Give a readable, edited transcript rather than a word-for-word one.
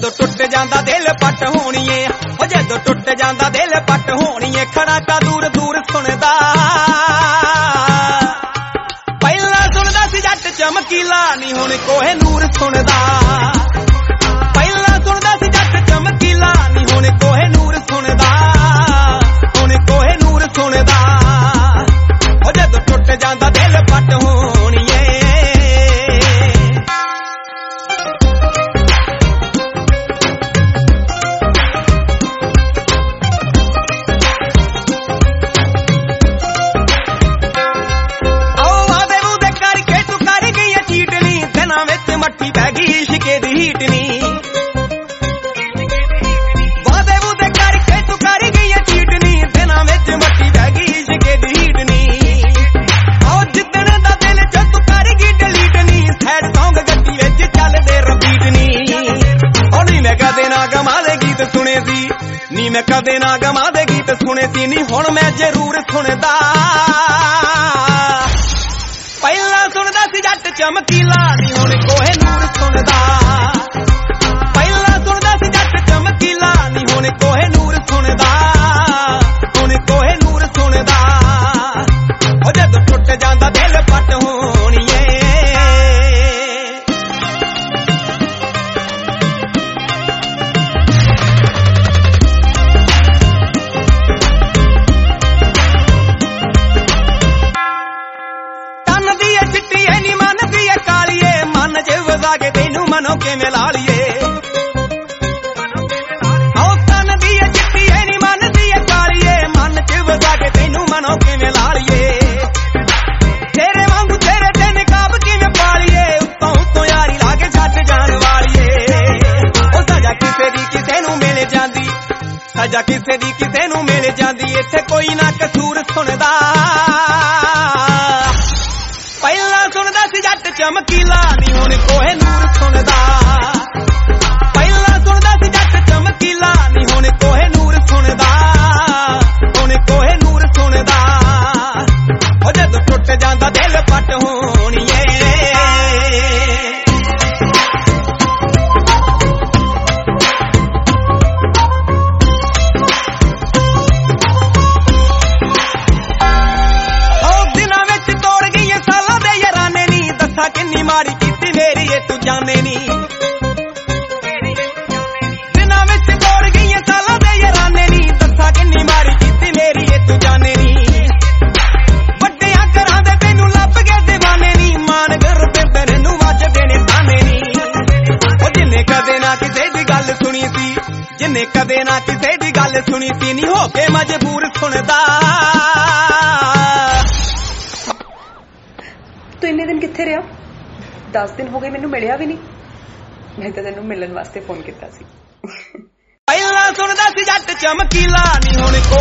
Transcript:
जदों टुट जांदा दिल पट होणीए, ओ जदों टुट जांदा दिल पट होणीए, खड़ाका दूर दूर सुणदा। पहला सुणदा सी जट चमकीला, नी हुण कोहिनूर सुणदा। पहला सुणदा सी जट चमकीला, नी हुण कोहिनूर सुणदा। हुण कोहिनूर सुणदा, ओ जदों टुट जांदा दिल पट होणीए। मट्ठी पै गई इश्के दी हीटनी, वादे वूदे करके तू कर गई है चीटनी, दिनां विच मट्ठी पै गई इश्के दी हीटनी। आओ जिद्दण दा दिल च तू कर गई डिलीटनी, सैड सॉन्ग गड्डी विच चलदे रिपीटनी। ओ नी मैं कदे ना गमा दे गीत सुने सी, नी मैं कदे ना गमा दे गीत सुने सी, नी हुण मैं जरूर सुणदा। पहला सुणदा सी जट चमकीला, नी हुण कोहिनूर सुणदा। पहला सुणदा सी जट चमकीला, नी हुण कोहिनूर सुणदा। हुण कोहिनूर सुणदा, ओ जदों टुट जांदा दिल पट होणीए। चिट्टी है नी मन दी है कालीए, मन च वसा के तेनू मनो किवें ला लीए। ओ तन दी है चिट्टी है नी मन दी है कालीए, मन च वसा के तेनू मनो किवें ला लीए। तेरे वांगू तेरे ते निकाब किवें पा लीए, उत्तों उत्तों यारी ला के छड्ड जाण वालीए। ओ सजा किसे दी किसे नू मिल जांदी, सजा किसे दी किसे नू मिल जांदी, इत्थे कोई ना कसूर सुणदा। पहला सुणदा सी जट चमकीला, नी हुण कोहिनूर सुणदा। पहला सुणदा सी जट चमकीला, नी हुण कोहिनूर सुणदा। हुण कोहिनूर सुणदा, ओ जदों टुट जांदा दिल पट होणीए। किन्नी माड़ी कीती मेरी ये तू जाने नी, दिनां विच तोड़ गई सालां दे याराने नी, दस्सा किन्नी माड़ी कीती मेरी ये तू जाने नी। वड्डियां घरां दे तैनू लभ के दीवाने नी, मान गुरबिंदर नू वजदे ने ताने नी। ओ जिन्ने कदे ना किसे दी गल सुनी सी, जिन्ने कदे ना किसे दी गल सुनी सी, नी हो के मजबूर सुणदा। तू इन्ने दिन कित्थे रहा? 10 दिन हो गए, मैनू मिलिया भी नहीं। मैं तो तेनू मिलण वास्ते फोन किया सी। पहला सुणदा सी जट चमकीला, नी हुण